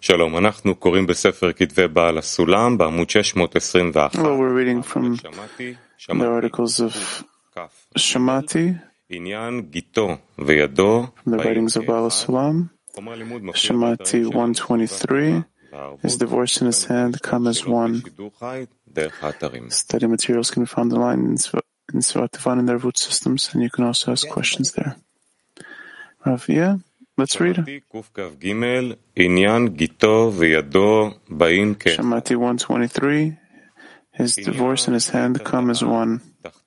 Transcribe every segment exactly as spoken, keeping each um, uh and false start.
שלום, אנחנו קוראים בספר כתבי בעל הסולם בעמוד שש מאות עשרים ואחת. Well, we're reading from the articles of Shamati, עניין גיטו וידו, from the writings of Baal Sulam. Shamati one twenty-three, his divorce in his hand come as one. Study materials can be found online in Svat Divan and their root systems, and you can also ask questions there. Rav, yeah, let's read. Shamati one twenty-three, his divorce and his hand come as one.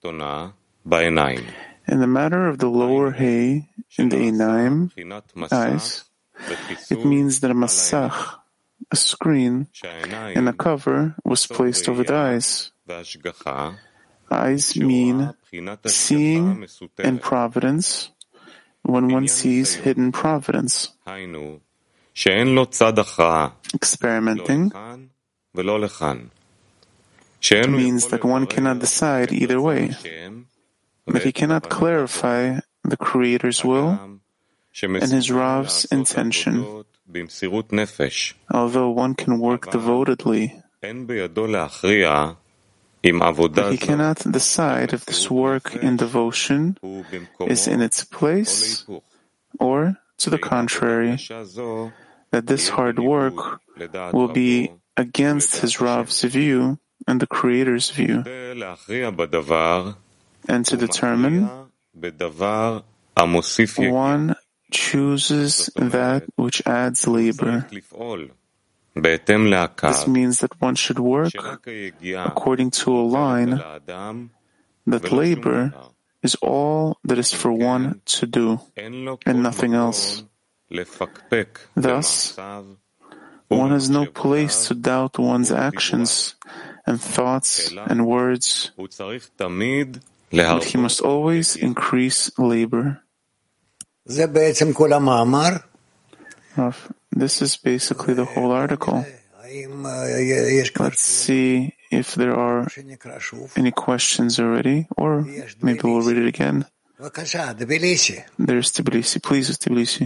In the matter of the lower hay in the Einaim, eyes, it means that a masach, a screen, and a cover was placed over the eyes. Eyes mean seeing and providence when one sees hidden providence. Experimenting means that one cannot decide either way, that he cannot clarify the Creator's will and his Rav's intention, although one can work devotedly. But he cannot decide if this work in devotion is in its place, or, to the contrary, that this hard work will be against his Rav's view and the Creator's view. And to determine, one chooses that which adds labor. This means that one should work according to a line that labor is all that is for one to do and nothing else. Thus, one has no place to doubt one's actions and thoughts and words, but he must always increase labor. This is basically the whole article. Let's see if there are any questions already, or maybe we'll read it again. There's Tbilisi. Please, Tbilisi.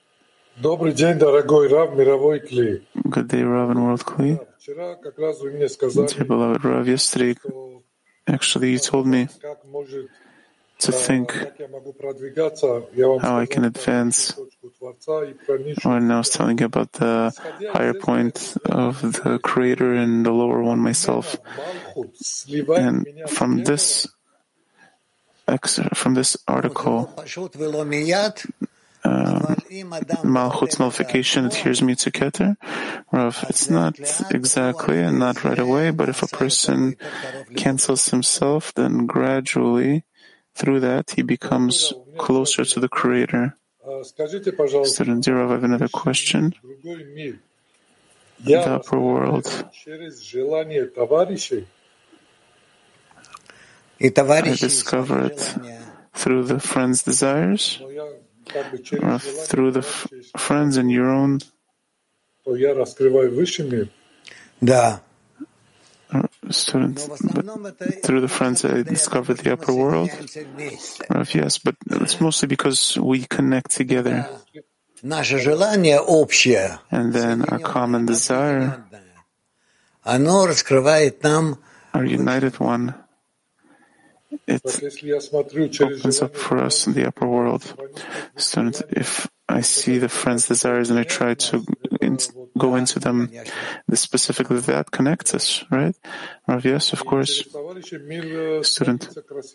Good day, Rav and World Kli. Dear beloved Rav, yesterday, actually, you told me to think how I can advance. When I was telling you about the higher point of the Creator and the lower one, myself. And from this from this article, uh, Malchut's nullification adheres me to Keter. Rav, it's not exactly and not right away, but if a person cancels himself, then gradually, through that, he becomes closer to the Creator. Student Zero, I have another question. The upper world. I discover it through the friend's desires, or through the f- friends and your own. Student, but through the friends I discovered the upper world. Rav, yes, but it's mostly because we connect together. And then our common desire, our united one, it opens up for us in the upper world. Student, if I see the friend's desires and I try to in, go into them, this specifically that connects us, right? Rav, yes, of course. Student.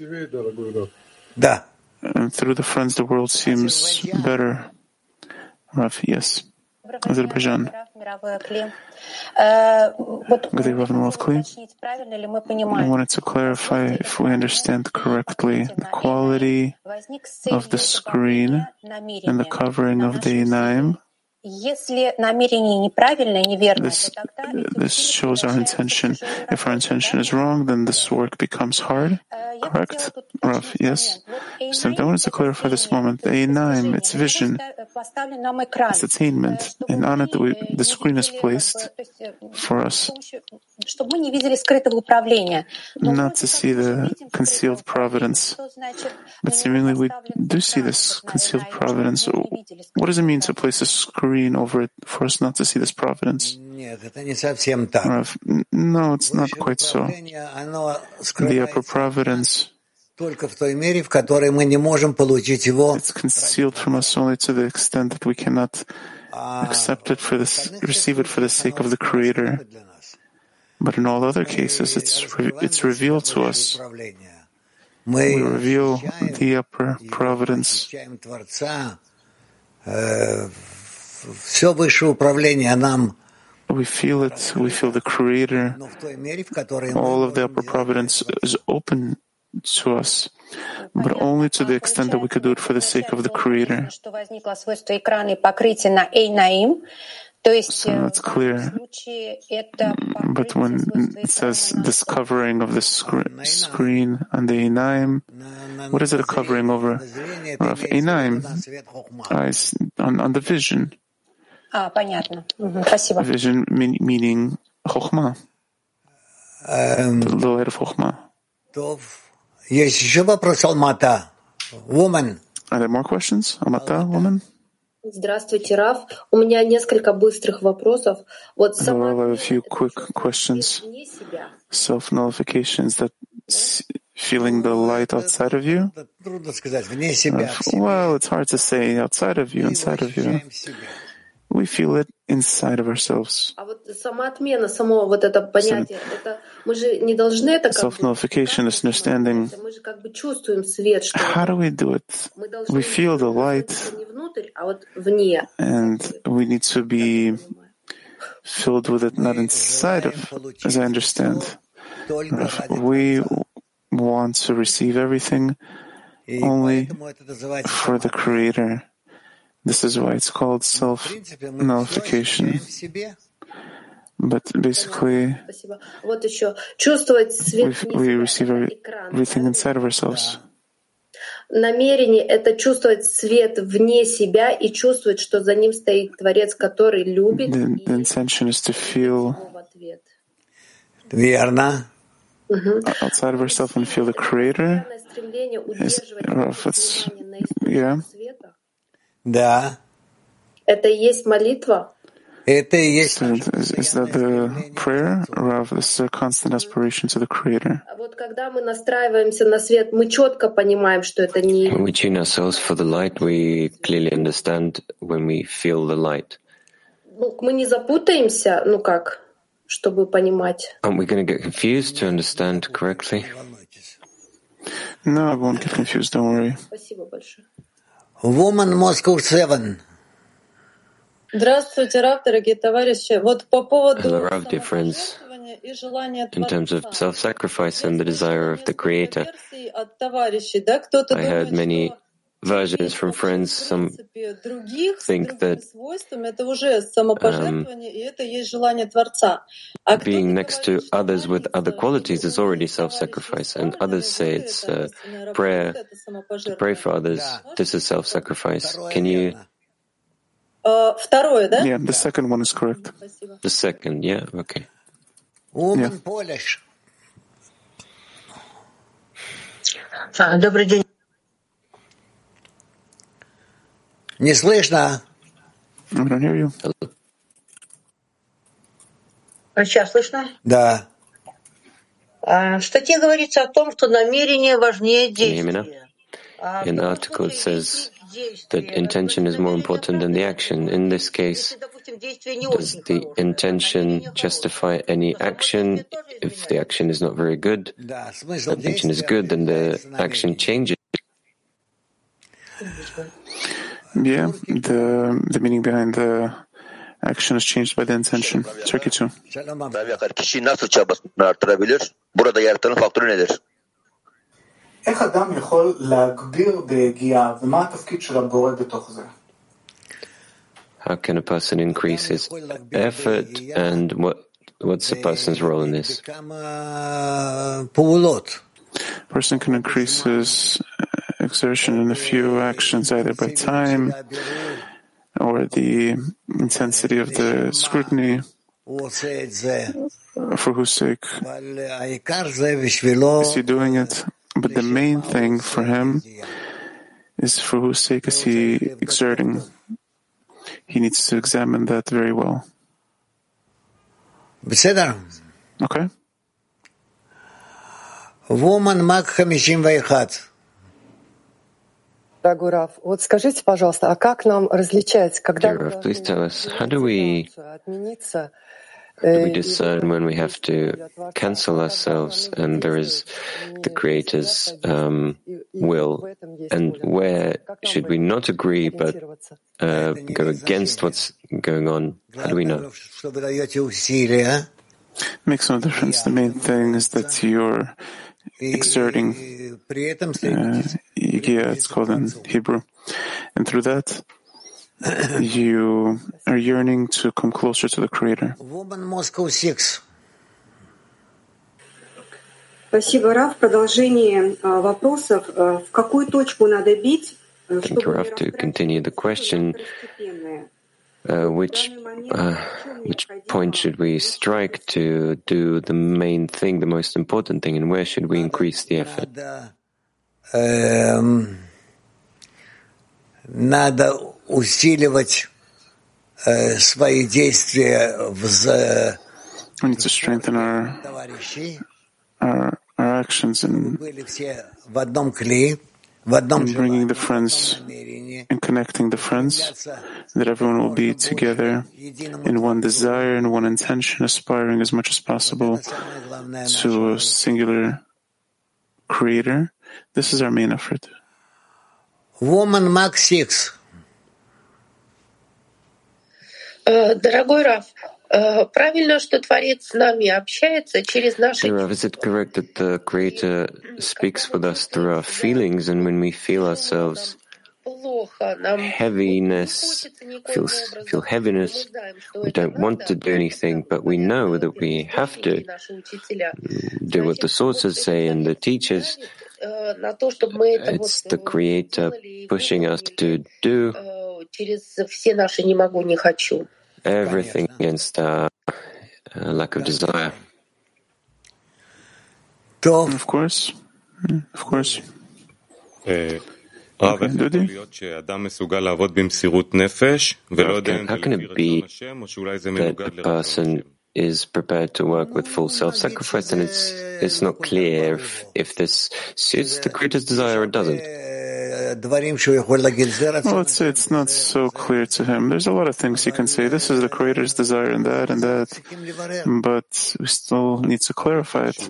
And through the friends, the world seems better. Rav, yes. Azerbaijan. Good day, Rav and World Kli. I wanted to clarify if we understand correctly the quality of the screen and the covering of the Einaim. This, this shows our intention. If our intention is wrong, then this work becomes hard. Correct? Rav, yes. So I wanted to clarify this moment. The Einaim, it's vision, it's attainment, and on it we, the screen is placed for us not to see the concealed providence. But seemingly we do see this concealed providence. what does it mean to place a screen over it for us not to see this providence? Rav, no, it's not quite so. The upper providence, it's concealed from us only to the extent that we cannot accept it for this, receive it for the sake of the Creator. But in all other cases, it's it's revealed to us. We reveal the upper providence. We feel it. We feel the Creator. All of the upper providence is open to us, but only to the extent that we could do it for the sake of the Creator. So it's clear. But when it says this covering of the sc- screen on the Einaim, what is it a covering over? Of Einaim, eyes, on, on the vision. Vision mean, meaning Chokhmah, the light of Chokhmah. Are there more questions? Amata, woman? Здравствуйте, Рав. У меня несколько быстрых вопросов. Вот Hello, I have a few quick questions. Self-nullification, is that feeling the light outside of you? Well, it's hard to say outside of you, inside of you. We feel it inside of ourselves. Self-nullification is understanding. How do we do it? We feel the light, and we need to be filled with it, not inside of, as I understand. We want to receive everything only for the Creator. This is why it's called self-nullification. But basically, we receive everything inside of ourselves. Намерение — это чувствовать свет вне себя и чувствовать, что за ним стоит Творец, который любит. The, the intention is to feel outside of ourselves and feel the Creator. Is, it's, yeah. Да. Это и есть молитва? Это и есть. So is, is that the prayer, Rav? This is a constant aspiration to the Creator. Вот когда мы настраиваемся на свет, мы четко понимаем, что это не. When we tune ourselves for the light, we clearly understand when we feel the light. Ну, мы не запутаемся, ну как, чтобы понимать. Aren't we going to get confused to understand correctly? No, I won't get confused. Don't worry. Спасибо большое. Woman Moscow seven. Здравствуйте, Рав, дорогие товарищи. Вот по поводу Hello, Rav, dear friends. In terms of self-sacrifice and the desire of the Creator, I heard many versions from friends. Some think that um, being next to others with other qualities is already self-sacrifice, and others say it's uh, prayer, to pray for others. This is self-sacrifice. Can you... Yeah, the second one is correct. The second, yeah, okay. Woman Polish. Добрый день. Не слышно. I don't hear you. Сейчас слышно? Да. В статье говорится о том, что намерение важнее Can you hear me now? действия. In the article it says that intention is more important than the action. In this case, does the intention justify any action? If the action is not very good, the intention is good, then the action changes. Yeah, the the meaning behind the action is changed by the intention. Turkey too. Kişi nasıl çabasını artırabilir? Burada yaratan faktörü nedir? איך אדם יכול להגביר בהגיעה, ומה התפקיד של הבורא בתוך זה? How can a person increase his effort, and what what's the person's role in this? A person can increase his exertion in a few actions, either by time or the intensity of the scrutiny, for whose sake is he doing it. But the main thing for him is for whose sake is he exerting? He needs to examine that very well. Okay? Woman Mark fifty-one. Дорогой Рав, вот скажите, пожалуйста, а как нам различать, когда Dear Rav, please tell us, how do we, do we discern when we have to cancel ourselves and there is the Creator's um, will, and where should we not agree but uh, go against what's going on? How do we know? Makes no difference. The main thing is that you're exerting, uh, yeah, it's called in Hebrew. And through that, you are yearning to come closer to the Creator. Спасибо, Рав. В продолжении вопросов, в какую точку надо бить, Thank you, Rav. To continue the question, uh, which uh, which point should we strike to do the main thing, the most important thing, and where should we increase the effort? Надо усиливать свои действия в We need to strengthen our, our, our actions in, in bringing the friends and connecting the friends, that everyone will be together in one desire and one intention, aspiring as much as possible to a singular Creator. This is our main effort. Woman Mark six. Дорогой Рав, правильно, что Творец с нами общается через наши... Dear Rav, is it correct that the Creator speaks with us through our feelings, and when we feel ourselves heaviness, feel, feel heaviness, we don't want to do anything, but we know that we have to do what the sources say and the teachers. It's the Creator pushing us to do everything against our uh, lack of desire. Of course. Of course. Okay, How can it be that a person is prepared to work with full self-sacrifice and it's it's not clear if, if this suits the Creator's desire or doesn't? Well, let's say it's not so clear to him. There's a lot of things he can say. This is the Creator's desire and that and that, but we still need to clarify it.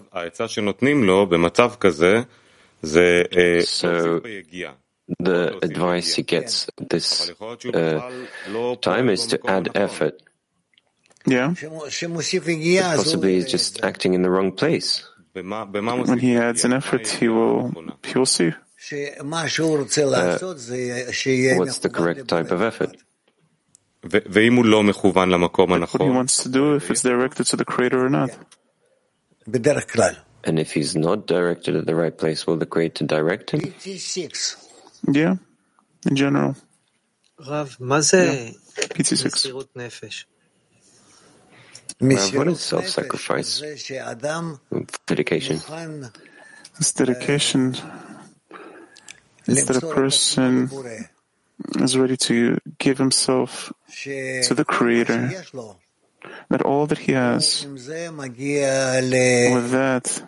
So the advice he gets this uh, time is to add effort. Yeah. Possibly he's just acting in the wrong place. When he adds an effort, he will he will see. Uh, what's the correct type of effort? What he wants to do, if it's directed to the Creator or not. And if he's not directed at the right place, will the Creator direct him? Yeah, in general. Rav, yeah. P T six. Rav, what is self-sacrifice? Dedication. It's dedication. It's that a person is ready to give himself to the Creator, that all that he has, with that,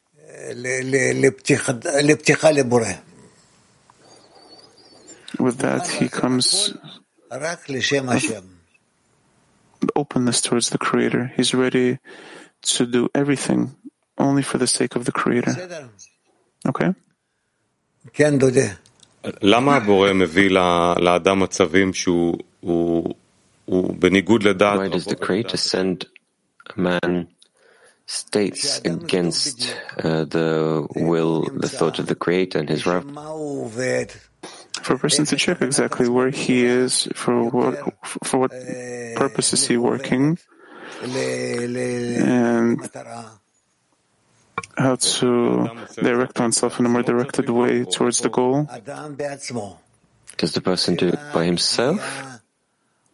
with that he comes with openness towards the Creator. He's ready to do everything only for the sake of the Creator. Okay? למה הבורא מביא לאדם מצבים שהוא בניגוד לדעת? Why does the Creator send a man states against uh, the will, the thought of the Creator and his Rav? For a person to check exactly where he is, for what, for what purpose is he working, and how to direct oneself in a more directed way towards the goal. Does the person do it by himself?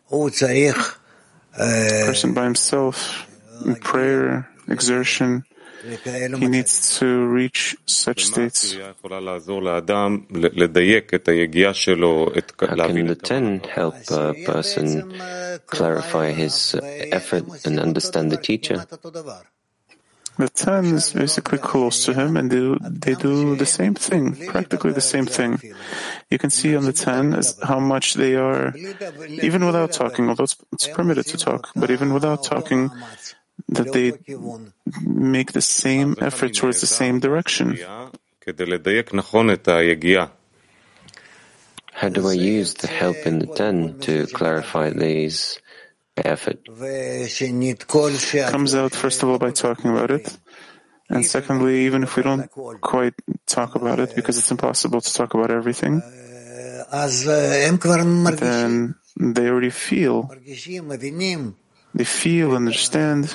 The person by himself, in prayer, exertion, He needs to reach such states. How can the ten help a person clarify his effort and understand the teacher? The ten is basically close to him, and they, they do the same thing, practically the same thing. You can see on the ten as how much they are, even without talking, although it's, it's permitted to talk, but even without talking, that they make the same effort towards the same direction. How do I use the help in the ten to clarify these effort? Comes out, first of all, by talking about it. And secondly, even if we don't quite talk about it, because it's impossible to talk about everything, then they already feel, they feel, understand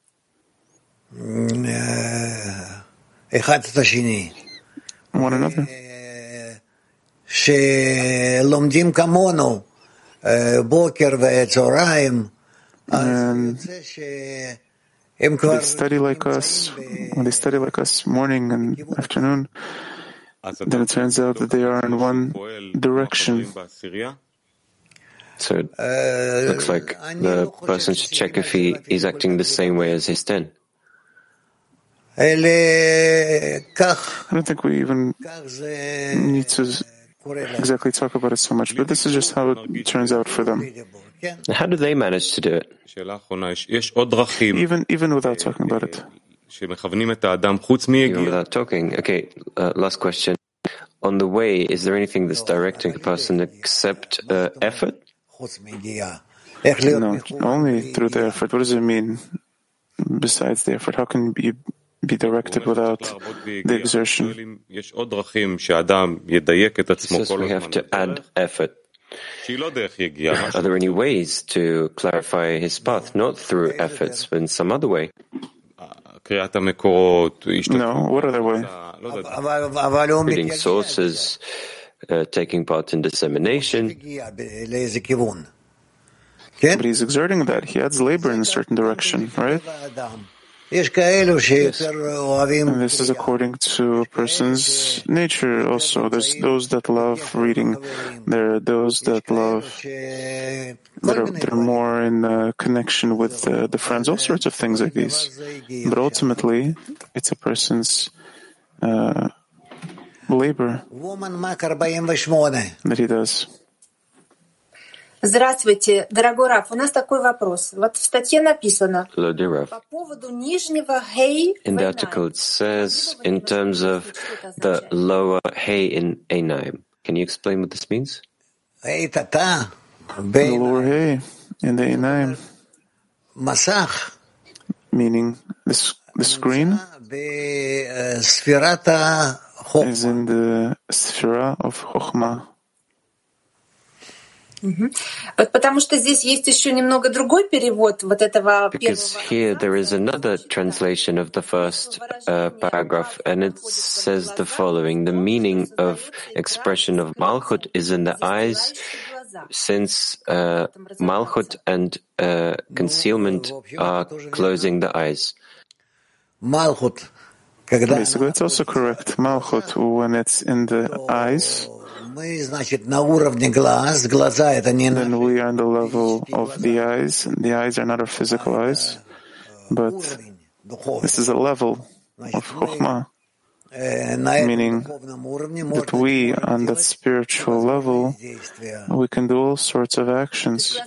one another. And they study like us, when they study like us morning and afternoon, then it turns out that they are in one direction. So it looks like the person should check if he is acting the same way as his ten. I don't think we even need to exactly talk about it so much, but this is just how it turns out for them. How do they manage to do it? Even even without talking about it. Even without talking. Okay, uh, last question. On the way, is there anything that's directing the person except uh, effort? No, only through the effort. What does it mean besides the effort? How can you be directed without the exertion? It says we have to add effort. Are there any ways to clarify his path, not through efforts, but in some other way? No, what other way? Reading sources, uh, taking part in dissemination. But he's exerting that. He adds labor in a certain direction, right? Yes. And this is according to a person's nature also. There's those that love reading. There are those that love, that are, that are more in uh, connection with uh, the friends, all sorts of things like these. But ultimately, it's a person's uh, labor that he does. Здравствуйте, дорогой Раф. У нас такой вопрос. Вот в статье написано по поводу нижнего «хей». In the article it says, in terms of the lower «hey» in Einayim. Can you explain what this means? The lower «hey» in the Einayim, meaning the, the screen, is in the Sphira of Chokhmah. Вот потому что здесь есть еще немного другой перевод вот этого первого. Because here there is another translation of the first uh, paragraph, and it says the following: the meaning of expression of Malchut is in the eyes, since uh, Malchut and uh, concealment are closing the eyes. Malchut. Basically, it's also correct. Malchut, when it's in the eyes, then we are on the level of the eyes. The eyes are not our physical eyes, but this is a level of Chokhmah, meaning that we, on that spiritual level, we can do all sorts of actions. So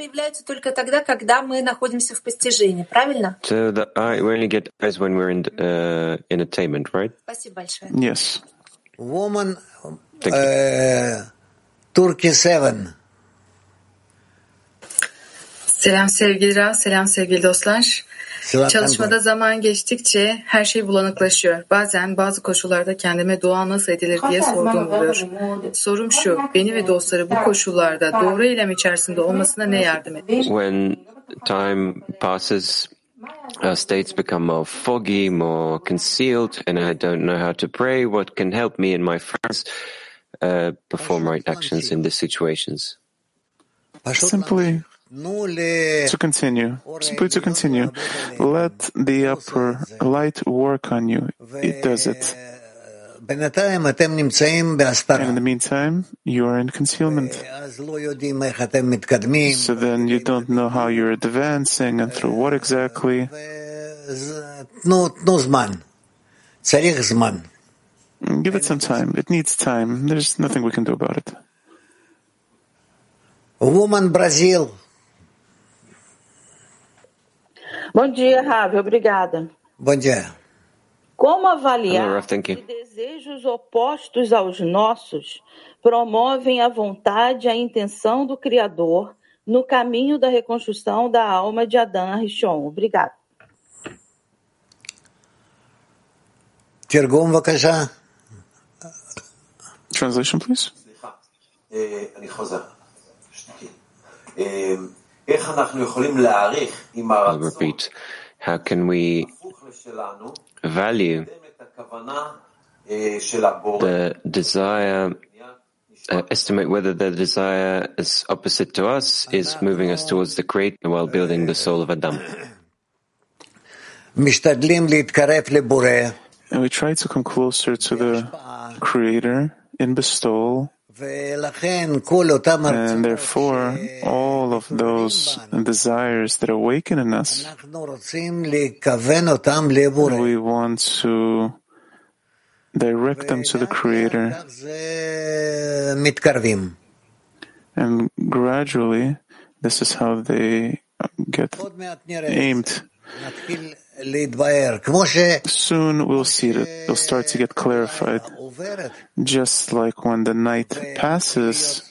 the eye, we only get eyes when we're in uh, in attainment, right? Yes. Woman, uh, Turkey seven. Selam sevgili Rav, selam sevgili dostlar. Çalışmada zaman geçtikçe her şey bulanıklaşıyor. Bazen bazı koşullarda kendime dua nasıl edilir diye sorduğum oluyor. Sorum şu, beni ve dostları bu koşullarda doğru eylem içerisinde olmasına ne yardım eder? When time passes, our states become more foggy, more concealed, and I don't know how to pray. What can help me and my friends uh, perform right actions in these situations? Simply To continue, simply to continue. Let the upper light work on you. It does it. And in the meantime, you are in concealment. So then you don't know how you're advancing and through what exactly. Give it some time. It needs time. There's nothing we can do about it. Woman Brazil. Bom dia, Ravi. Obrigada. Bom dia. Como avaliar Hello, Rav, thank you. que desejos opostos aos nossos promovem a vontade e a intenção do Criador no caminho da reconstrução da alma de Adão Rishon? Obrigada. תרגום בבקשה. Translation, please. אני חוזר. איך אנחנו יכולים להעריך עם הרצון I'll repeat. How can we value the desire, uh, estimate whether the desire is opposite to us, is moving us towards the Creator while building the soul of Adam? And we try to come closer to the Creator in bestowal, and therefore all of those desires that awaken in us, we want to direct them to the Creator. And gradually, this is how they get aimed. Soon we'll see it. They'll start to get clarified. Just like when the night passes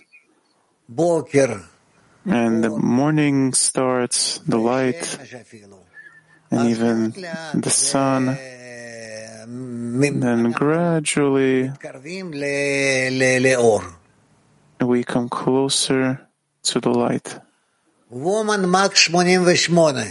and the morning starts, the light, and even the sun, then gradually we come closer to the light. Woman Max eighty-eight.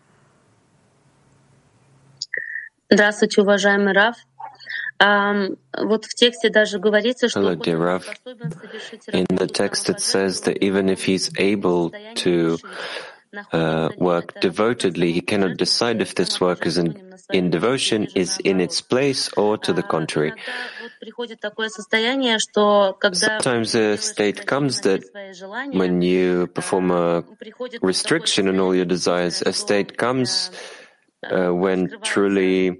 Здравствуйте, уважаемый Рав. Вот в тексте даже говорится, что Hello, dear Rav. In the text it says that even if he's able to uh, work devotedly, he cannot decide if this work is in, in devotion, is in its place, or to the contrary. Sometimes a state comes that when you perform a restriction on all your desires, a state comes Uh, when truly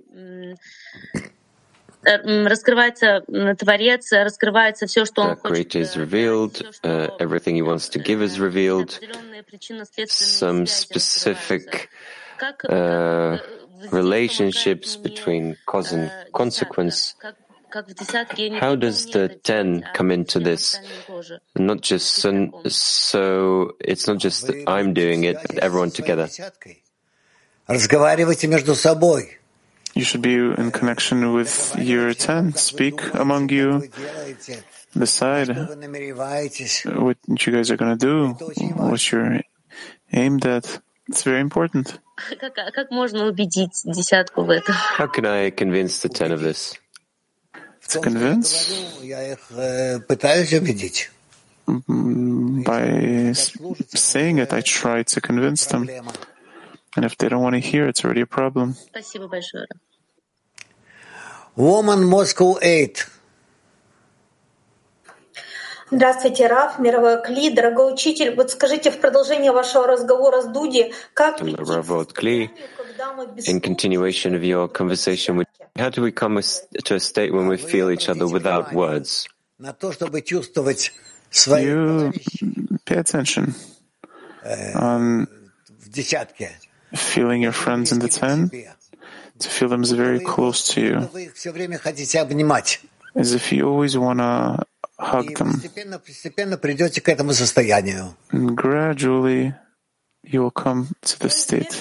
the Creator is revealed, uh, everything He wants to give is revealed, some specific uh, relationships between cause and consequence. How does the ten come into this? Not just so, so it's not just that I'm doing it, but everyone together. You should be in connection with your ten. Speak among you. Decide what you guys are going to do, what you're aimed at. It's very important. How can I convince the ten of this? To convince? By saying it, I try to convince them. And if they don't want to hear, it's already a problem. Woman Moscow eight. Здравствуйте, Рав, мировой Кли, дорогой учитель. Вот скажите, в продолжение вашего разговора с Дуди, как In continuation of your conversation with, how do we come to a state when we feel each other without words? You pay attention on feeling your friends in the ten, to feel them as very close to you, as if you always want to hug them. And gradually, you will come to this state.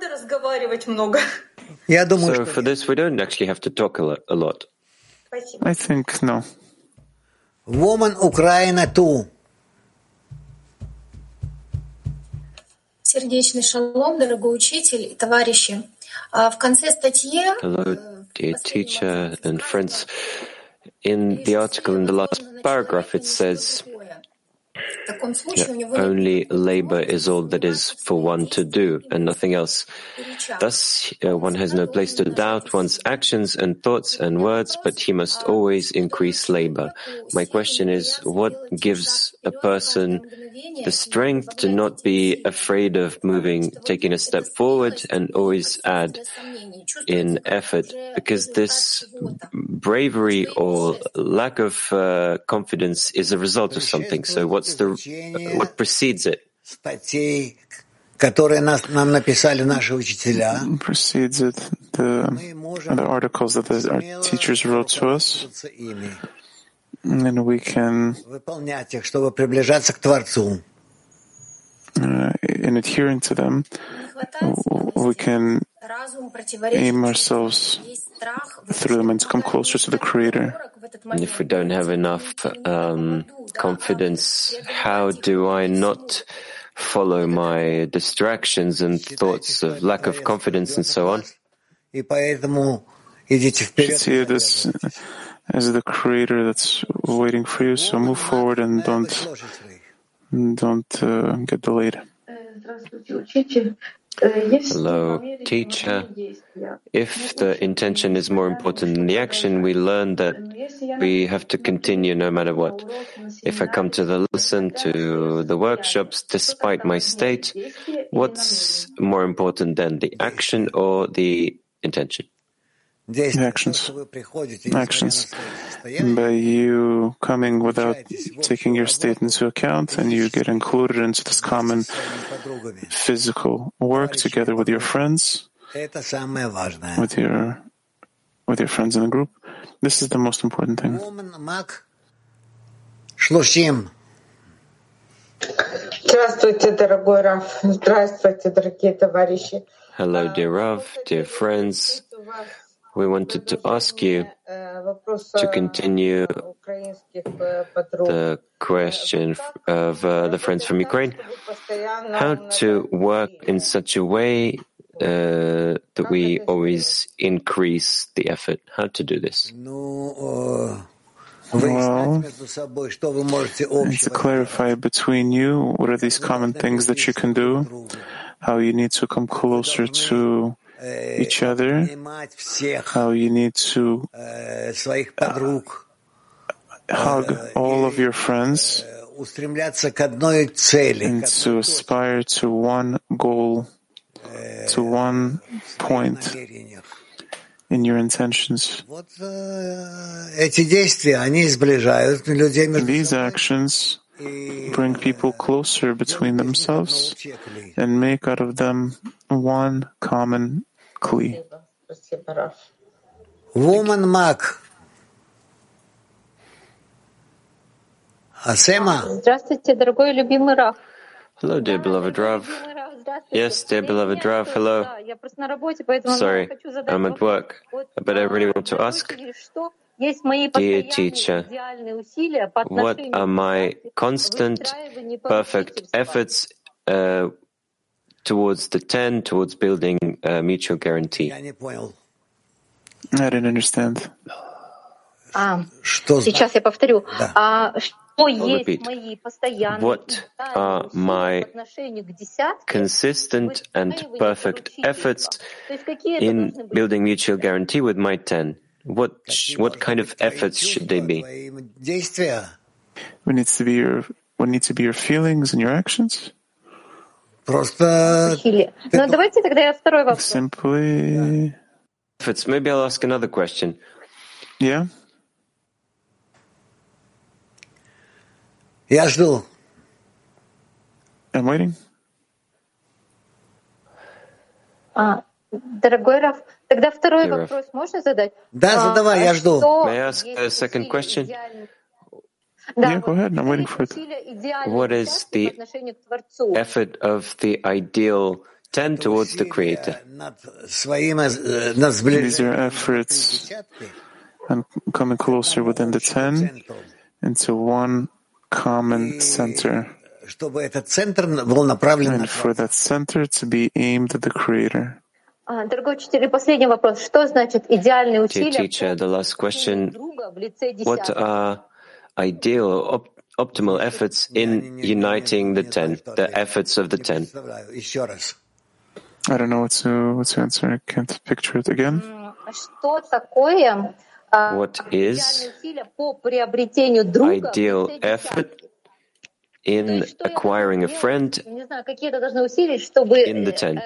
So for this, we don't actually have to talk a lot. A lot. I think no. Woman Ukraine two. Сердечный шалом, дорогой учитель и товарищи. В конце статьи... Hello, dear teacher and friends. In the article, in the last paragraph, it says only labor is all that is for one to do and nothing else. Thus, uh, one has no place to doubt one's actions and thoughts and words, but he must always increase labor. My question is, what gives a person the strength to not be afraid of moving, taking a step forward and always add in effort? Because this bravery or lack of uh, confidence is a result of something. So what's the, what precedes it? Precedes it, the, the articles that the, our teachers wrote to us, and we can, uh, in adhering to them, we can aim ourselves through them and to come closer to the Creator. And if we don't have enough um, confidence, how do I not follow my distractions and thoughts of lack of confidence and so on? You should see this as the Creator that's waiting for you, so move forward and don't, don't uh, get delayed. Hello, teacher. If the intention is more important than the action, we learn that we have to continue no matter what. If I come to the lesson, to the workshops, despite my state, what's more important than the action or the intention? Actions. Actions. By you coming without taking your state into account, and you get included into this common physical work together with your friends, with your with your friends in the group. This is the most important thing. Hello, dear Rav, dear friends. We wanted to ask you to continue the question of uh, the friends from Ukraine, how to work in such a way uh, that we always increase the effort. How to do this? Well, and to clarify between you, what are these common things that you can do, how you need to come closer to each other, how you need to uh, hug all of your friends and to aspire to one goal, to one point in your intentions. These actions bring people closer between themselves and make out of them one common kli. Woman Mark. Asema. Hello, dear beloved Rav. Yes, dear beloved Rav, hello. Sorry, I'm at work, but I really want to ask, dear teacher, what are my constant, perfect efforts uh, towards the ten, towards building a mutual guarantee? I didn't understand. Сейчас я повторю. I'll repeat. What are my consistent and perfect efforts in building mutual guarantee with my ten? What what kind of efforts should they be? What needs to be your what need to be your feelings and your actions? Simply. Efforts. Maybe I'll ask another question. Yeah. Я жду. I'm waiting. А, дорогой Раф, тогда второй вопрос можно задать? Да, задавай, я жду. May I ask a second question? Yeah, go ahead. I'm waiting for it. What is the effort of the ideal ten towards the Creator? These are efforts and coming closer within the ten into one common center, and for that center to be aimed at the Creator. Dear teacher, the last question, what are ideal, op- optimal efforts in uniting the ten, the efforts of the ten. I don't know what to, what to answer. I can't picture it again. What is ideal effort in acquiring a friend in the ten?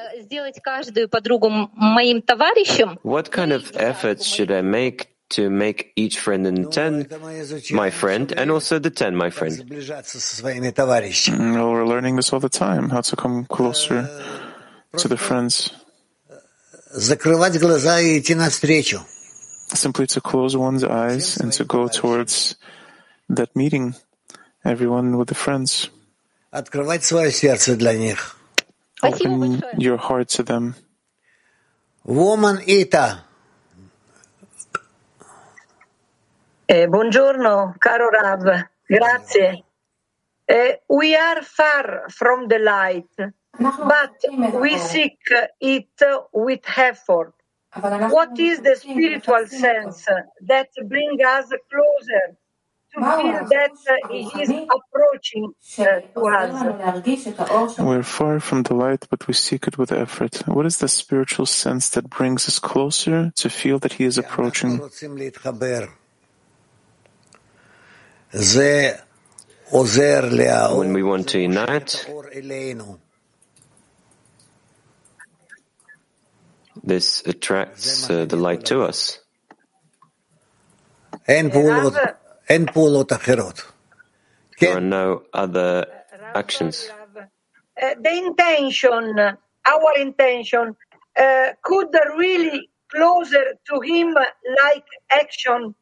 What kind of efforts should I make to make each friend in the ten my friend, and also the ten my friend? Well, we're learning this all the time, how to come closer to the friends. Simply to close one's eyes and to go towards that meeting, everyone with the friends. Open your heart to them. Woman Ita. Eh, buongiorno, caro Rav. Grazie. Eh, we are far from the light, but we seek it with effort. What is the spiritual sense that brings us closer to feel that He is approaching uh, to us? We're far from the light, but we seek it with effort. What is the spiritual sense that brings us closer to feel that He is approaching? When we want to unite, this attracts uh, the light to us. There are no other actions. Uh, the intention, our intention, uh, could really closer to Him like action.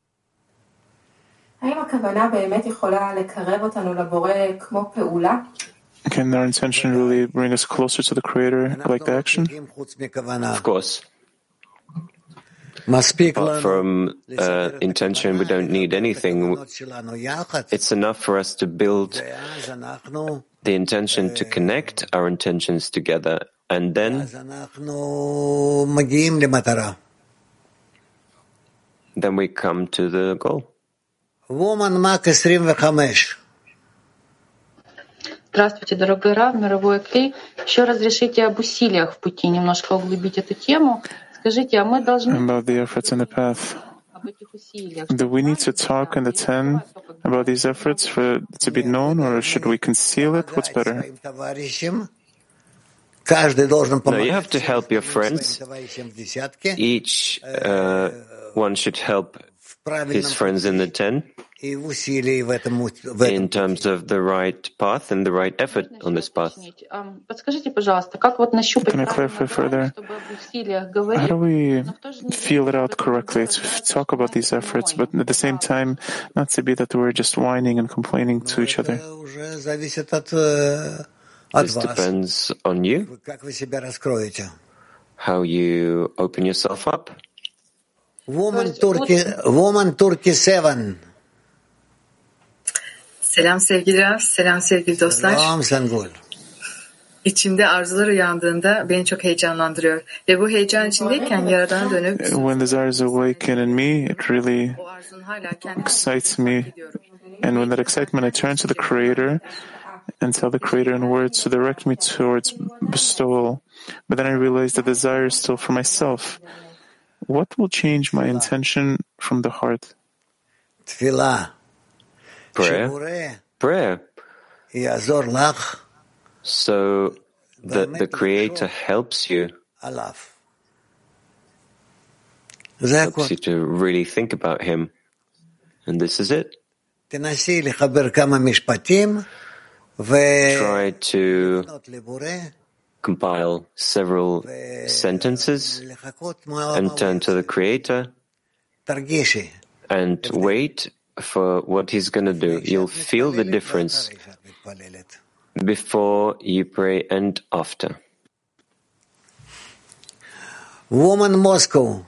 Can our intention really bring us closer to the Creator, like the action? Of course. Apart from uh, intention, we don't need anything. It's enough for us to build the intention to connect our intentions together, and then then we come to the goal. Woman Mach twenty-five. Здравствуйте, дорогой Рав, мировой Кли. Еще разрешите об усилиях в пути немножко углубить эту тему. Скажите, а мы должны... About the efforts in the path. Do we need to talk in the ten about these efforts for it to be known, or should we conceal it? What's better? No, you have to help your friends. Each uh, one should help his friends in the ten in terms of the right path and the right effort on this path. Can I clarify further? How do we feel it out correctly to talk about these efforts, but at the same time not to be that we're just whining and complaining to each other? This depends on you, how you open yourself up. Woman Turkey, woman Turkey seven. Selam sevgili Rav, selam sevgili dostlar. Selam Sengül. İçimde arzular uyandığında beni çok heyecanlandırıyor. Ve bu heyecan içindeyken Yaradan'a dönüp... When desires awaken in me, it really excites me. And when that excitement, I turn to the Creator and tell the Creator in words to direct me towards bestowal. But then I realize the desire is still for myself. What will change my intention from the heart? Prayer. Prayer. So that the Creator helps you. Helps you to really think about Him. And this is it. Try to compile several sentences and turn to the Creator and wait for what He's going to do. You'll feel the difference before you pray and after. Woman Moscow.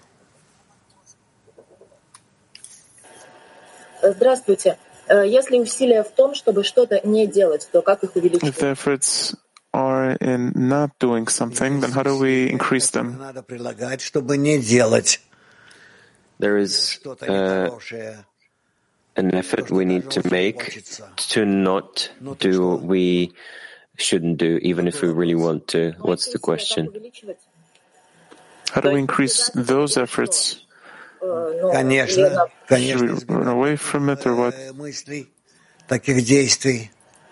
Здравствуйте. Если усилия в том, чтобы что-то не делать, то как их увеличить? If the efforts are in not doing something, then how do we increase them? There is uh, an effort we need to make to not do what we shouldn't do, even if we really want to. What's the question? How do we increase those efforts? Конечно, Should we run away from it or what? таких действий.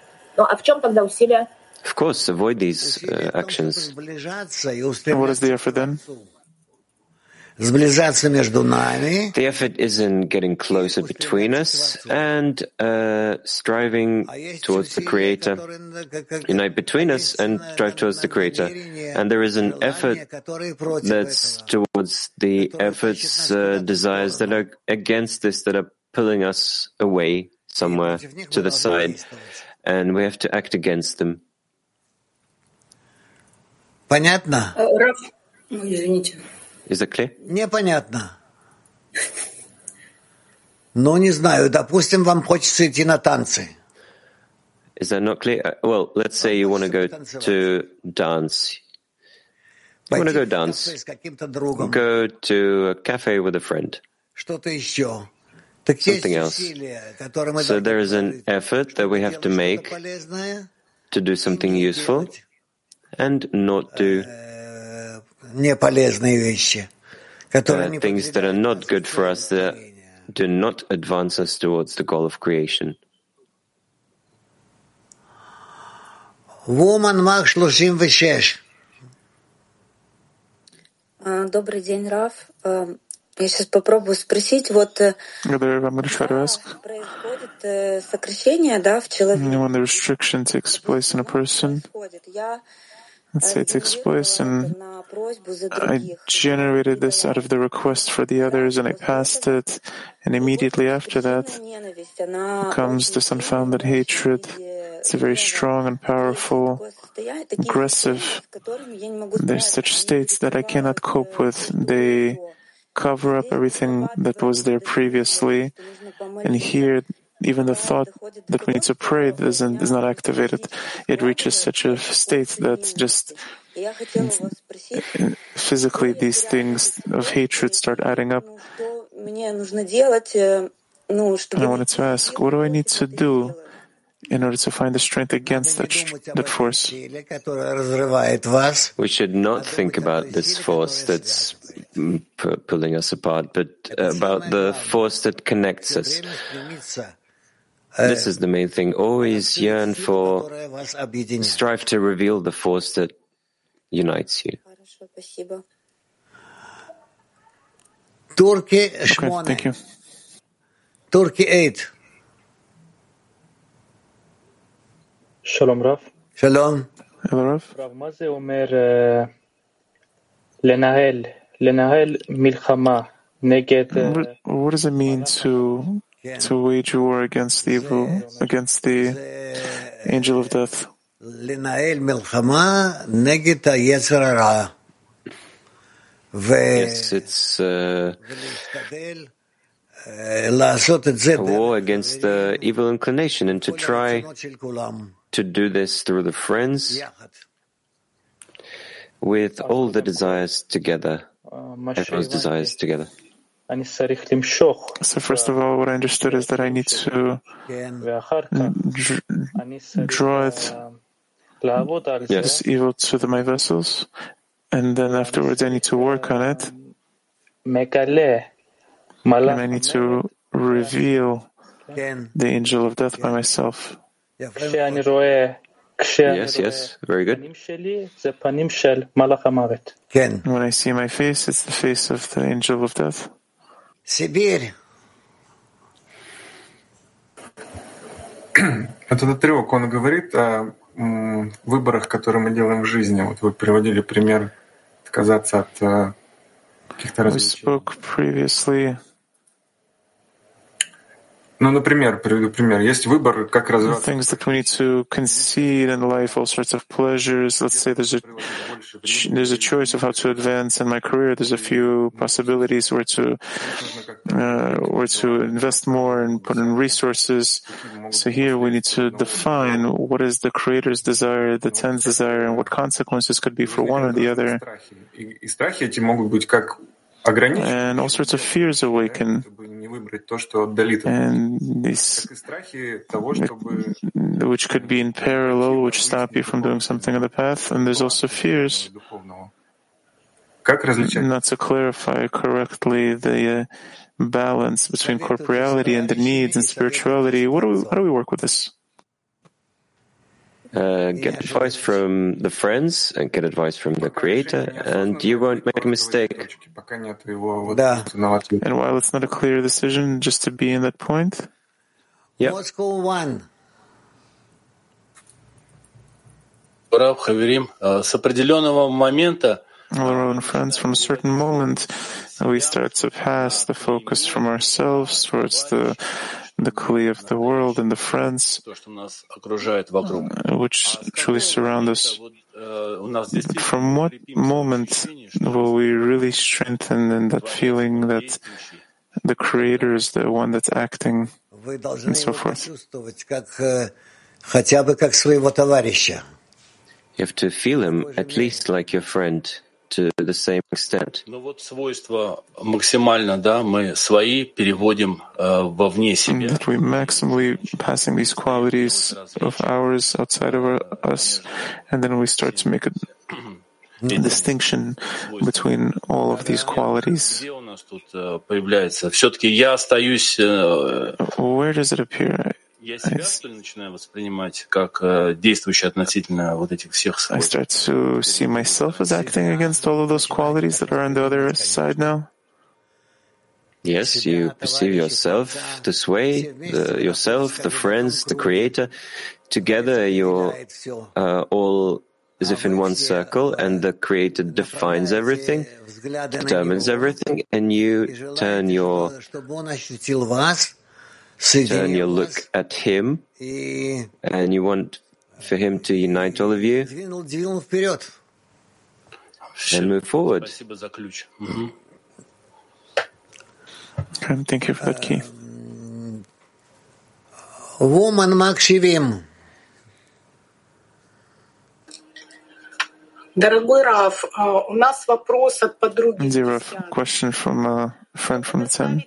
Of course, avoid these uh, actions. And what is the effort then? Сближаться между нами. The effort is in getting closer between us and uh, striving towards the Creator. Unite between us and strive towards the Creator. And there is an effort that's towards the efforts, uh, desires that are against this, that are pulling us away somewhere to the side. And we have to act against them. Понятно? Извините. Is that clear? Непонятно. Ну, не знаю, допустим, вам хочется идти на танцы. Is that not clear? Uh, Well, let's say you want to go to dance. You want to go dance. Go to a cafe with a friend. Что-то еще. Something else. So there is an effort that we have to make to do something useful and not do неполезные вещи, которые uh, things that are not good for us, that do not advance us towards the goal of creation. Woman Mark שלושים ושש. Добрый день, Раф. Я сейчас попробую спросить, вот происходит сокращение, да, в человеке. When the restriction takes place in a person, let's say it takes place, and I generated this out of the request for the others, and I passed it, and immediately after that comes this unfounded hatred. It's a very strong and powerful, aggressive. There's such states that I cannot cope with. They cover up everything that was there previously, and here even the thought that we need to pray doesn't, is not activated. It reaches such a state that just physically these things of hatred start adding up. And I wanted to ask, what do I need to do in order to find the strength against that, that force? We should not think about this force that's p- pulling us apart, but about the force that connects us. This is the main thing. Always yearn for, strive to reveal the force that unites you. Turkey, okay, thank you. Turkey eight. שלום רב. שלום. רב. רב, מה זה אומר לנהל, לנהל מלחמה נגד... What does it mean to to wage war against the evil, against the angel of death? לנהל מלחמה נגד היצר הרע. Yes, it's uh, a war against the evil inclination, and to try to do this through the friends with all the desires together, everyone's desires together. So first of all, what I understood is that I need to dr- draw it, yes. this evil to the, my vessels, and then afterwards I need to work on it, and I need to reveal the angel of death by myself. Yes, yes, very good. When I see my face, it's the face of the angel of death. Сибирь. Этот отрывок, он говорит о м, выборах, которые мы делаем в жизни. Вот вы приводили пример отказаться от а, каких-то развлечений. We spoke previously. Ну, например, приведу пример. Есть выбор, как развиваться. Things that we need to concede in life, all sorts of pleasures. Let's say there's a there's a choice of how to advance in my career. There's a few possibilities where to uh, where to invest more and put in resources. So here we need to define what is the Creator's desire, the Ten's desire, and what consequences could be for one or the other. И страхи эти могут быть как ограниченные. And all sorts of fears awaken. and these, which could be in parallel, which stop you from doing something on the path, and there's also fears. Not to clarify correctly the uh, balance between corporeality and the needs and spirituality. What do we, how do we work with this? Uh, get advice from the friends and get advice from the Creator, and you won't make a mistake. And while it's not a clear decision, just to be in that point? Yeah. Moscow one. С определенного момента Well, and friends, from a certain moment, we start to pass the focus from ourselves towards the the kli of the world and the friends which truly surround us. From what moment will we really strengthen in that feeling that the Creator is the one that's acting, and so forth? You have to feel him at least like your friend, to the same extent. свойства максимально, да, мы свои переводим вовне себя. That we maximally passing these qualities of ours outside of our, us, and then we start to make a distinction between all of these qualities. Где у нас тут появляется? Все-таки я остаюсь. Where does it appear? Я себя, что ли, начинаю воспринимать как действующий относительно вот этих всех свойств. I start to see myself as acting against all of those qualities that are on the other side now. Yes, you perceive yourself this way, the, yourself, the friends, the Creator. Together you're uh, all as if in one circle, and the Creator defines everything, determines everything, and you turn your Turn your look at Him, and you want for Him to unite all of you and move forward. Okay, thank you for that key. Woman Makshivim. Дорогой Раф, у нас вопрос от подруги. Dear Raf, question from a friend from the Ten.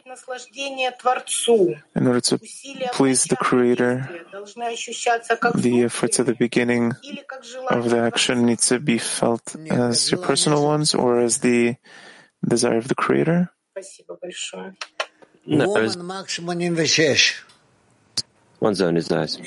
In order to please the Creator, the efforts at the beginning of the action need to be felt as your personal ones or as the desire of the Creator? No, as one's own desires.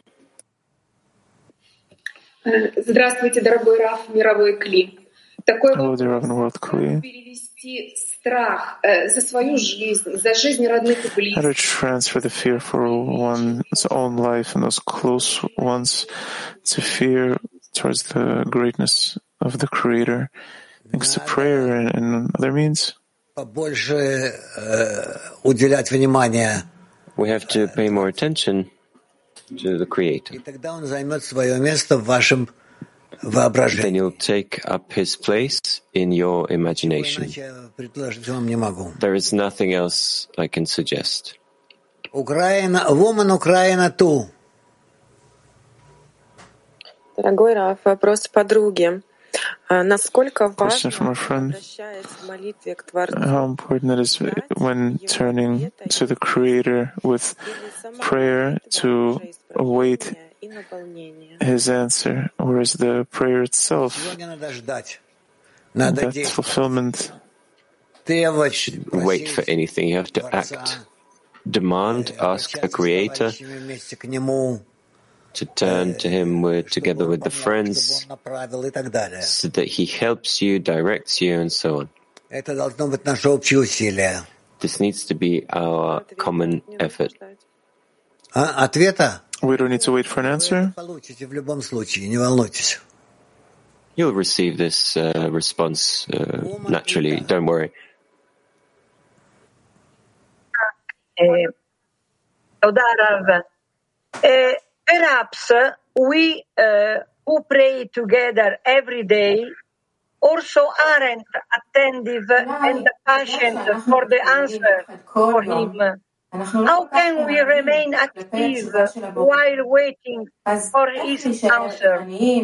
Здравствуйте, дорогой Раф, мировой кли. Такой вопрос, как перевести страх за свою жизнь, за жизнь родных и близких. How to transfer the fear for one's own life and those close ones to fear towards the greatness of the Creator, thanks to prayer and, and other means? We have to pay more attention to the Creator. Then you'll take up His place in your imagination. There is nothing else I can suggest. Woman Ukraine two. Дорогой Раф, вопрос подруги. Насколько Question from a friend. How important it is when turning to the Creator with prayer to await His answer, whereas the prayer itself, that fulfillment, wait for anything. You have to act, demand, ask the Creator to turn to Him with, together with the friends, so that He helps you, directs you, and so on. This needs to be our common effort. We don't need to wait for an answer. You'll receive this uh, response uh, naturally, don't worry. Perhaps we uh, who pray together every day also aren't attentive and patient for the answer for Him How can we remain active while waiting for his answer?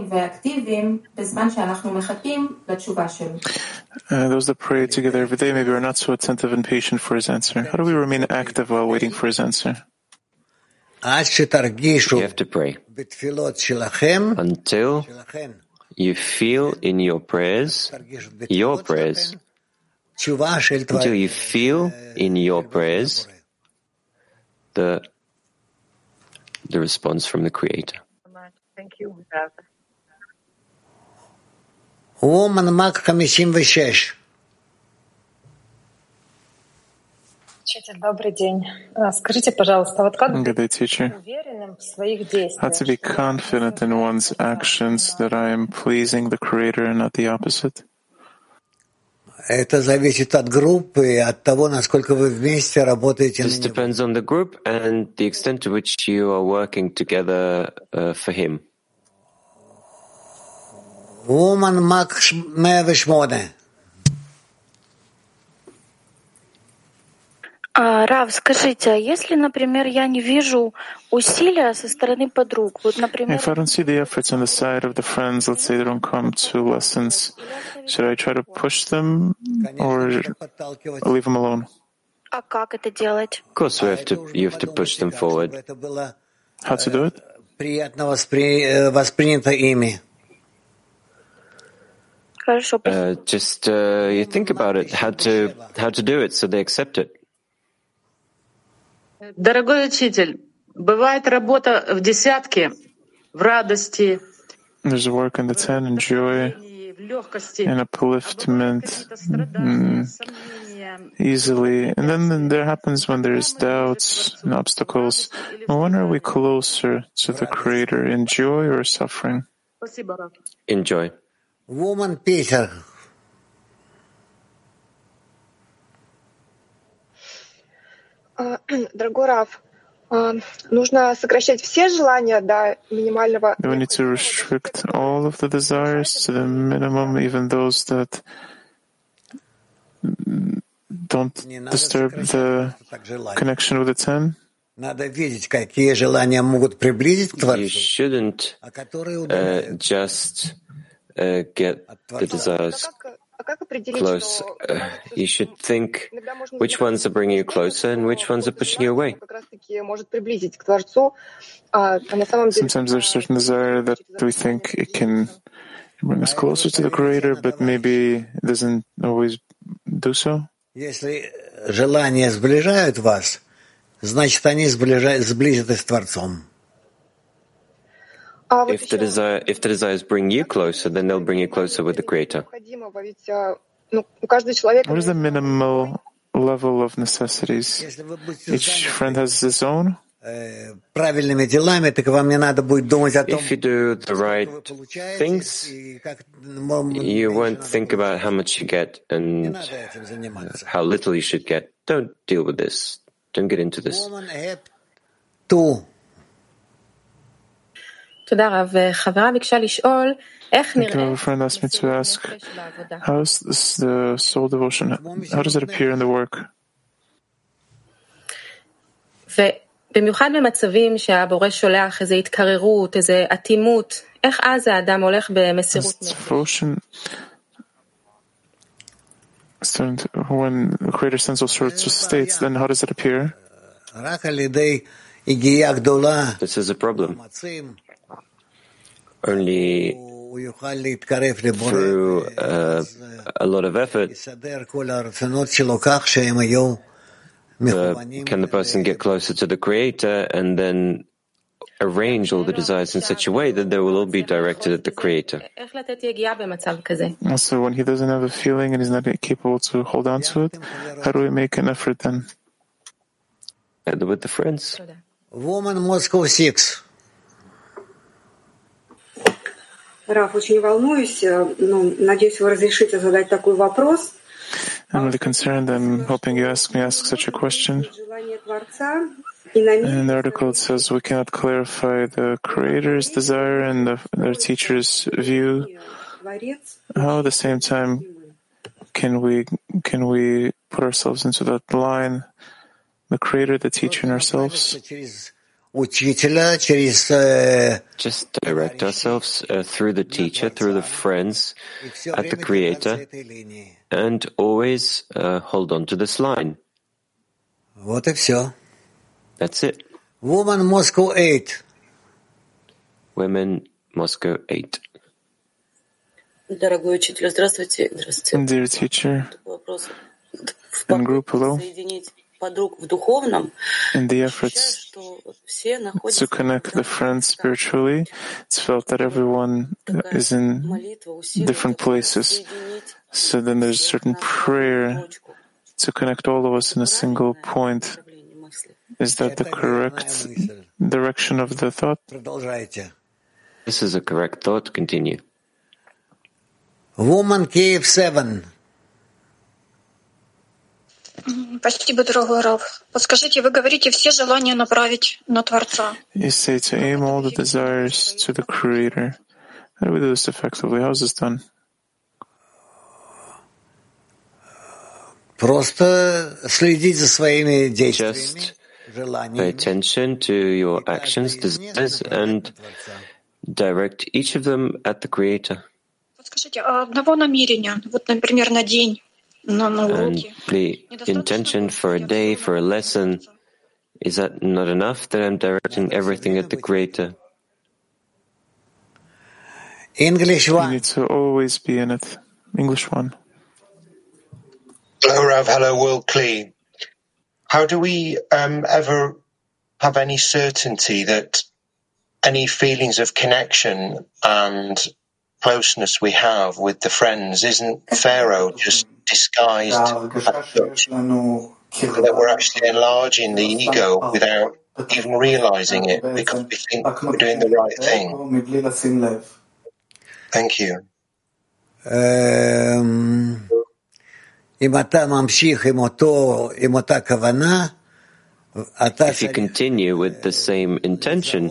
Uh, those that pray together every day maybe are not so attentive and patient for his answer. How do we remain active while waiting for his answer? You have to pray until you feel in your prayers, your prayers, until you feel in your prayers the, the response from the Creator. Thank you. Woman Mark fifty-six. Учитель, добрый день. Скажите, пожалуйста, вот как Good day, teacher. быть уверенным в своих действиях? How to be confident in one's actions that I am pleasing the Creator and not the opposite? Это зависит от группы, от того, насколько вы вместе работаете. This depends on the group and the extent to which you are working together uh, for him. Woman Mark one oh eight. Рав, скажите, а если, например, я не вижу усилия со стороны подруг, вот, например... If I don't see the efforts on the side of the friends, let's say they don't come to lessons, should I try to push them or leave them alone? А как это делать? Of course, you have to, you have to push them forward. How to do it? Приятно воспринято ими. Uh, just uh, you think about it, how to how to do it, so they accept it. Дорогой учитель, бывает работа в десятке, в радости. There's work in the ten and joy and upliftment mm, easily. And then, then there happens when there's doubts and obstacles. When are we closer to the Creator, in joy or suffering? In joy. Woman Peter. Дорогой Рав, нужно сокращать все желания до минимального. Do we need to restrict all of the desires to the minimum, even those that don't disturb the connection with the ten? You shouldn't uh, just uh, get the desires close. Uh, you should think which ones are bringing you closer and which ones are pushing you away. Sometimes there's certain desire that we think it can bring us closer to the Creator, but maybe it doesn't always do so. Если желания сближают вас, значит, они сблизят с Творцом. If the desire, if the desires bring you closer, then they'll bring you closer with the Creator. What is the minimal level of necessities? Each friend has his own. If you do the right things, you won't think about how much you get and how little you should get. Don't deal with this. Don't get into this. Two. תודה רב. חברה ביקשה לשאול איך נראה... A friend asked me to ask, how is this, the soul devotion, how does it appear in the work? ובמיוחד במצבים שהבורא שולח איזו התקררות, איזו אטימות, איך אז האדם הולך במסירות devotion, when the Creator sends all sorts of states, then how does it appear? This is a problem. Only through uh, a lot of effort uh, can the person get closer to the Creator and then arrange all the desires in such a way that they will all be directed at the Creator. Also, when he doesn't have a feeling and he's not capable to hold on to it, how do we make an effort then? Together with the friends. Woman Moscow six. Раф, очень волнуюсь. Ну, надеюсь, вы разрешите задать такой вопрос. I'm really concerned. I'm hoping you ask me ask such a question. In the article it says we cannot clarify the Creator's desire and the, their teacher's view. How at the same time can we can we put ourselves into that line the Creator, the Teacher, and ourselves? Just direct ourselves uh, through the teacher, through the friends, at the Creator, and always uh, hold on to this line. That's it. Woman Moscow eight. Women Moscow eight. Dear teacher, in group hello, in the efforts to connect the friends spiritually, it's felt that everyone is in different places. So then there's a certain prayer to connect all of us in a single point. Is that the correct direction of the thought? This is a correct thought. Continue. Woman Kiev seven. Спасибо, дорогой Рав. Подскажите, вы говорите все желания направить на Творца. You say to aim all the desires to the Creator. How do we do this effectively? How is this done? Просто следить за своими действиями. Just pay attention to your actions, desires, and direct each of them at the Creator. Подскажите, а одного намерения, вот, например, на день, на, на уроке. And the intention for a day, for a lesson, is that not enough that I'm directing everything at the Creator? English one. You need to always be in it. English one. Hello, Rav. Hello, World Kli. How do we um, ever have any certainty that any feelings of connection and closeness we have with the friends isn't Pharaoh just disguised as such, that we're actually enlarging the ego without even realizing it because we think we're doing the right thing? Thank you. Um... If you continue with the same intention,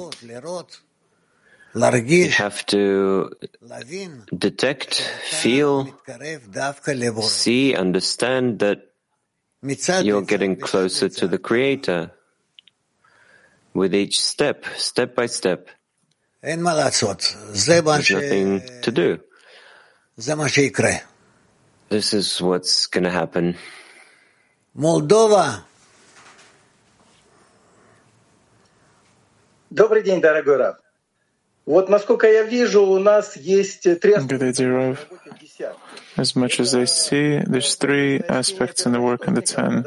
you have to detect, feel, see, understand that you're getting closer to the Creator with each step, step by step. There's nothing to do. This is what's going to happen. Moldova. Добрый день, дорогой Рав. Вот насколько я вижу, у нас есть три аспекта. As much as I see, there's three aspects in the work in the ten.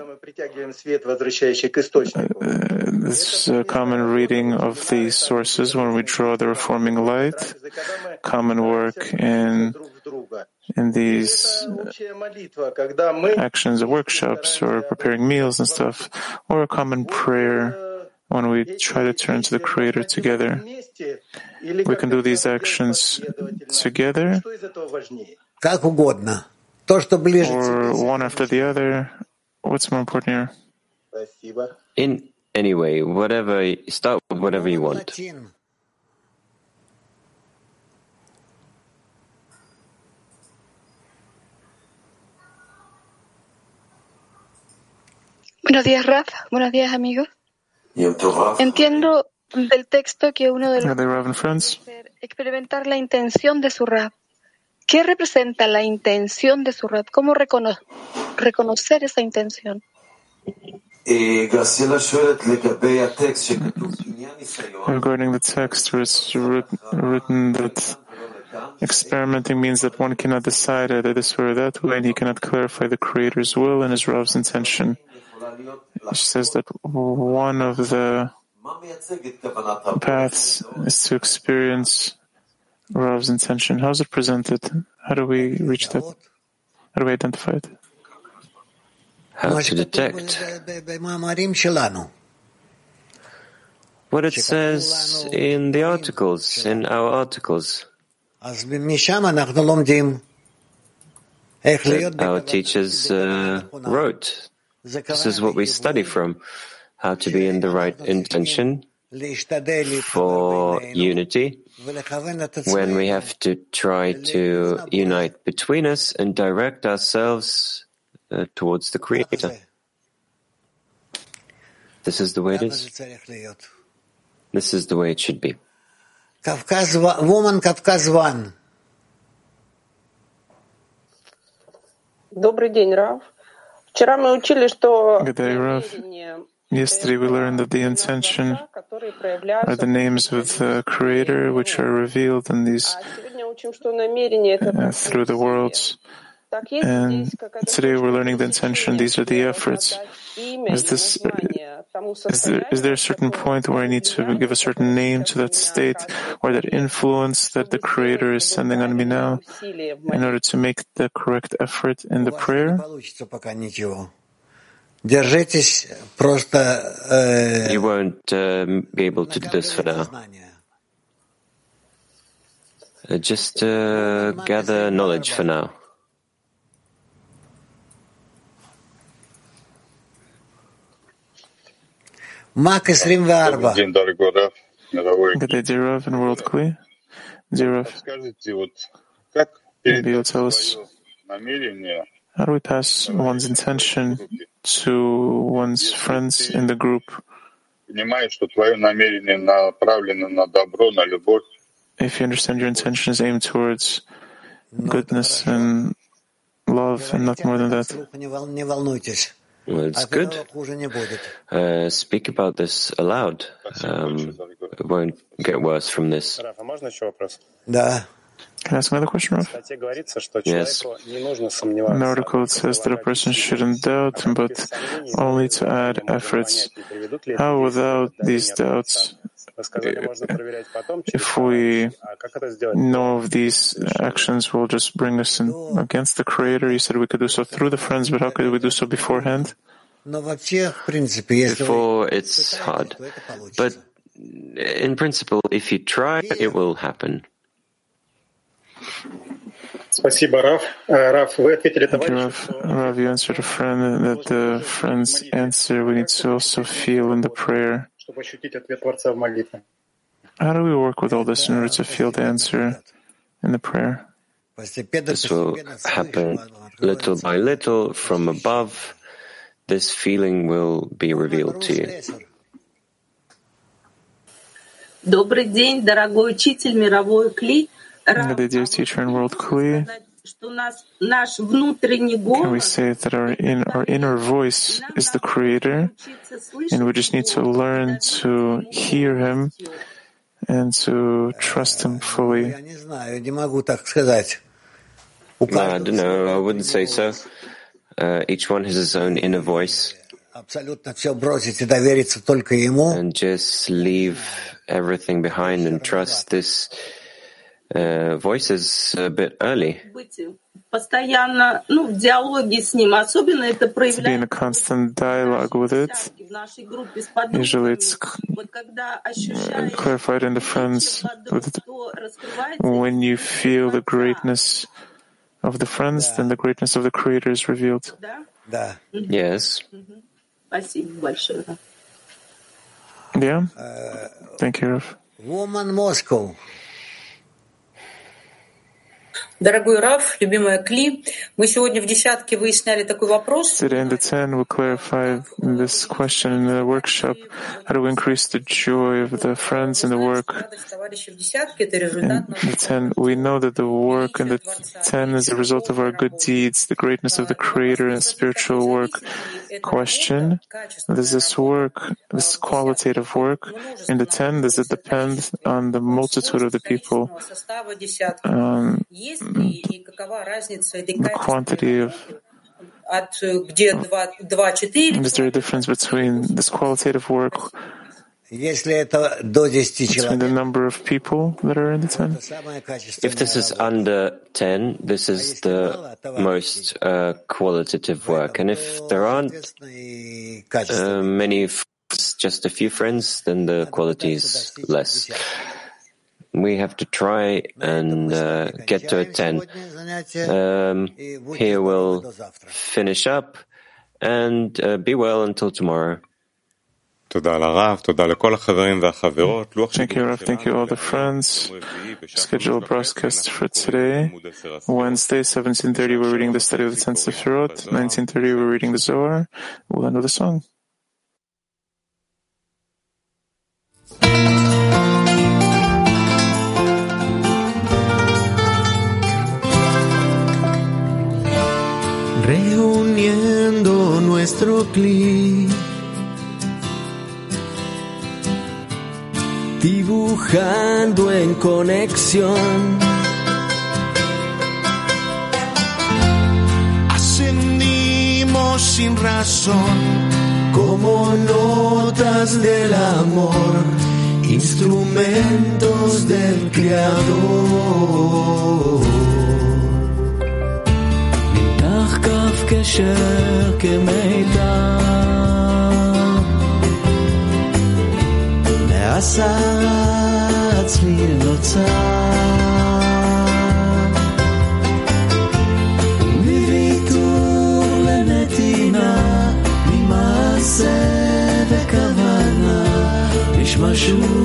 Uh, this uh, common reading of the sources when we draw the reforming light, common work in in these actions of workshops or preparing meals and stuff, or a common prayer when we try to turn to the Creator together. We can do these actions together or one after the other. What's more important here? In any way, whatever, start with whatever you want. Buenos días, Raf. Buenos días, amigos. Entiendo del texto que uno de los es experimentar la intención de su Rab. ¿Qué representa la intención de su Rab? ¿Cómo recono- reconocer esa intención? Regarding the text where it's written that experimenting means that one cannot decide either this way or that way, and he cannot clarify the Creator's will and his Rav's intention. She says that one of the paths is to experience Rav's intention. How is it presented? How do we reach that? How do we identify it? How to detect what it says in the articles, in our articles. That our teachers uh, wrote. This is what we study from, how to be in the right intention for unity, when we have to try to unite between us and direct ourselves uh, towards the Creator. This is the way it is. This is the way it should be. Kavkaz, woman Kavkaz one. Добрый день, Рав. Вчера мы учили, что Good day, Rav. Yesterday we learned that the intention are the names of the Creator which are revealed in these uh, through the worlds. And today we're learning the intention. These are the efforts. Is this? Is there, is there a certain point where I need to give a certain name to that state or that influence that the Creator is sending on me now in order to make the correct effort in the prayer? You won't um, be able to do this for now. Uh, just uh, gather knowledge for now. Good day, dear Rav, and World Kli. Dear Rav, maybe you'll tell us, how do we pass one's intention to one's friends in the group? If you understand your intention is aimed towards goodness and love and nothing more than that. Well, it's good. Uh, speak about this aloud. Um, it won't get worse from this. Can I ask another question, Rav? Yes. In the article it says that a person shouldn't doubt, but only to add efforts. How without these doubts, if we know of these actions will just bring us in against the Creator? You said we could do so through the friends, but how could we do so beforehand? Before, it's hard. But in principle, if you try, it will happen. Thank you, Rav. Rav, you answered a friend that the friend's answer we need to also feel in the prayer. How do we work with all this in order to feel the answer in the prayer? This will happen little by little from above. This feeling will be revealed to you. Добрый день, дорогой учитель мировой Кли. Good day, dear teacher in World Kli. Can we say that our, in, our inner voice is the Creator, and we just need to learn to hear Him and to trust Him fully? No, I don't know. I wouldn't say so. Uh, each one has his own inner voice. And just leave everything behind and trust this uh, voice is a bit early. To be in a constant dialogue with it. Usually it's uh, clarified in the friends. With it. When you feel the greatness of the friends, then the greatness of the Creator is revealed. Yes. Yeah? Thank you, Rav. Woman Moscow. Дорогой Рав, любимая Кли, мы сегодня в десятке выясняли такой вопрос. Today in the ten, we clarified this question in the workshop. How do we increase the joy of the friends in the work? In the ten, we know that the work in the ten is a result of our good deeds, the greatness of the Creator and spiritual work. Question, does this work, this qualitative work, in the ten, does it depend on the multitude of the people? Um, the quantity of is there a difference between this qualitative work between the number of people that are in the ten? If this is under ten, this is the most uh, qualitative work. And if there aren't uh, many friends, just a few friends, then the quality is less. We have to try and uh, get to a ten. Um, here we'll finish up and uh, be well until tomorrow. Thank you, Rav. Thank you, all the friends. Schedule broadcast for today. Wednesday, seventeen thirty, we're reading the study of the ten Sefirot. nineteen thirty, we're reading the Zohar. We'll end with a song. Reuniendo nuestro cli, dibujando en conexión, ascendimos sin razón, como notas del amor, instrumentos del Creador. כף קשר כמידע לעשה עצמי נוצר מוויתור לנתינה ממעשה וכוונה יש משהו